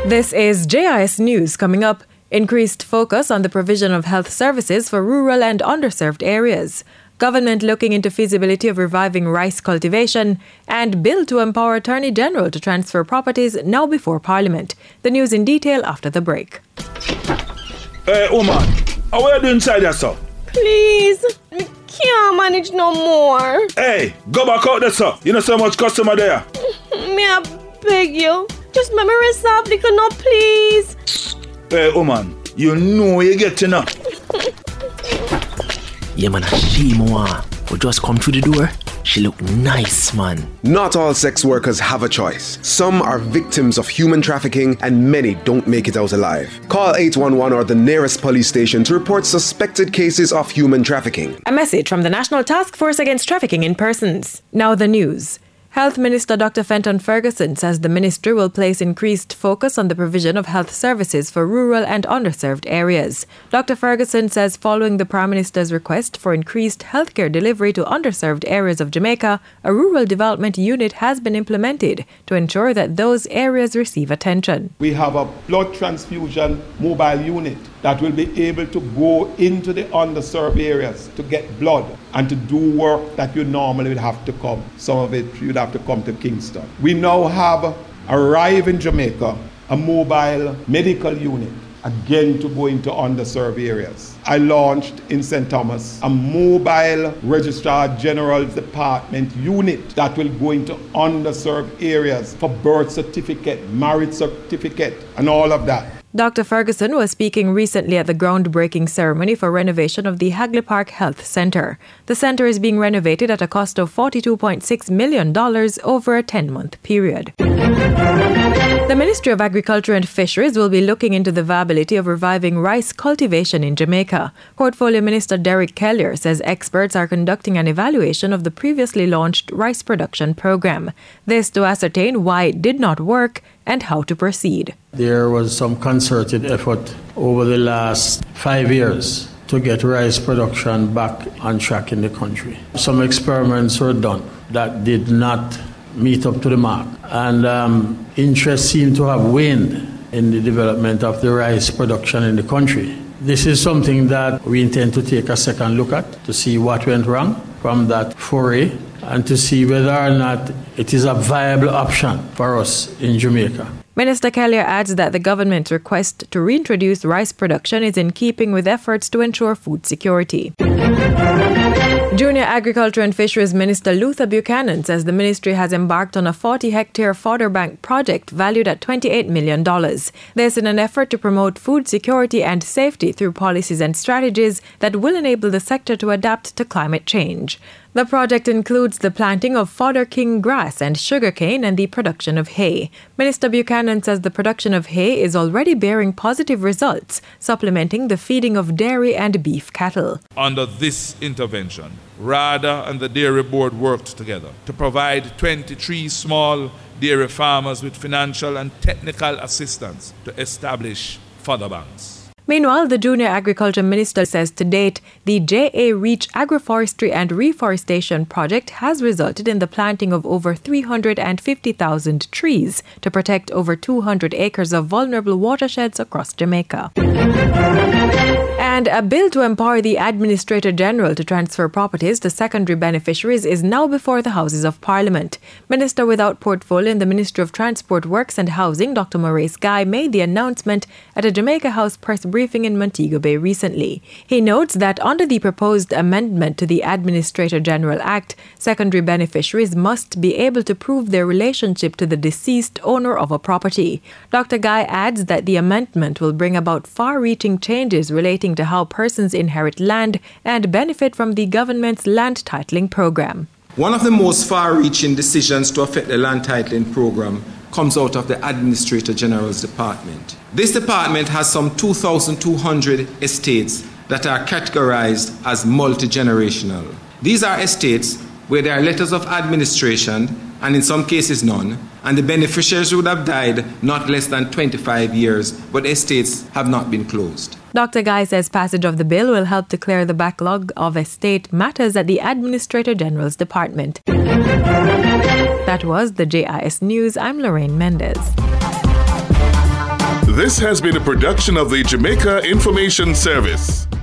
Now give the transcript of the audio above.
This is JIS News. Coming up, increased focus on the provision of health services for rural and underserved areas. Government looking into feasibility of reviving rice cultivation, and bill to empower Attorney General to transfer properties now before Parliament. The news in detail after the break. Hey, woman, how are you doing inside there, sir? Please, we can't manage no more. Hey, go back out there, sir. You know so much customer there. May I beg you? Just let me resolve the no, please. Hey, woman, you know you get to know. Yeah, man, she more. We just come through the door. She look nice, man. Not all sex workers have a choice. Some are victims of human trafficking and many don't make it out alive. Call 811 or the nearest police station to report suspected cases of human trafficking. A message from the National Task Force Against Trafficking in Persons. Now the news. Health Minister Dr. Fenton Ferguson says the ministry will place increased focus on the provision of health services for rural and underserved areas. Dr. Ferguson says following the Prime Minister's request for increased healthcare delivery to underserved areas of Jamaica, a rural development unit has been implemented to ensure that those areas receive attention. We have a blood transfusion mobile unit that will be able to go into the underserved areas to get blood and to do work that you normally would have to come. Some of it you'd have to come to Kingston. We now have arrived in Jamaica a mobile medical unit, again to go into underserved areas. I launched in St. Thomas a mobile Registrar General's Department unit that will go into underserved areas for birth certificate, marriage certificate, and all of that. Dr. Ferguson was speaking recently at the groundbreaking ceremony for renovation of the Hagley Park Health Centre. The centre is being renovated at a cost of $42.6 million over a 10-month period. The Ministry of Agriculture and Fisheries will be looking into the viability of reviving rice cultivation in Jamaica. Portfolio Minister Derek Kellier says experts are conducting an evaluation of the previously launched rice production program. This to ascertain why it did not work and how to proceed. There was some concerted effort over the last 5 years to get rice production back on track in the country. Some experiments were done that did not meet up to the mark, and interest seemed to have waned in the development of the rice production in the country. This is something that we intend to take a second look at to see what went wrong from that foray and to see whether or not it is a viable option for us in Jamaica. Minister Kellier adds that the government's request to reintroduce rice production is in keeping with efforts to ensure food security. Junior Agriculture and Fisheries Minister Luther Buchanan says the ministry has embarked on a 40-hectare fodder bank project valued at $28 million. This in an effort to promote food security and safety through policies and strategies that will enable the sector to adapt to climate change. The project includes the planting of fodder king grass and sugarcane and the production of hay. Minister Buchanan says the production of hay is already bearing positive results, supplementing the feeding of dairy and beef cattle. Under this intervention, RADA and the Dairy Board worked together to provide 23 small dairy farmers with financial and technical assistance to establish fodder banks. Meanwhile, the Junior Agriculture Minister says to date, the JA Reach Agroforestry and Reforestation Project has resulted in the planting of over 350,000 trees to protect over 200 acres of vulnerable watersheds across Jamaica. And a bill to empower the Administrator General to transfer properties to secondary beneficiaries is now before the Houses of Parliament. Minister without portfolio in the Ministry of Transport, Works and Housing, Dr. Maurice Guy, made the announcement at a Jamaica House press briefing in Montego Bay recently. He notes that under the proposed amendment to the Administrator General Act, secondary beneficiaries must be able to prove their relationship to the deceased owner of a property. Dr. Guy adds that the amendment will bring about far-reaching changes relating to how persons inherit land and benefit from the government's land titling program. One of the most far-reaching decisions to affect the land titling program comes out of the Administrator General's Department. This department has some 2,200 estates that are categorized as multi-generational. These are estates where there are letters of administration, and in some cases none, and the beneficiaries would have died not less than 25 years, but estates have not been closed. Dr. Guy says passage of the bill will help to clear the backlog of estate matters at the Administrator General's Department. That was the JIS News. I'm Lorraine Mendez. This has been a production of the Jamaica Information Service.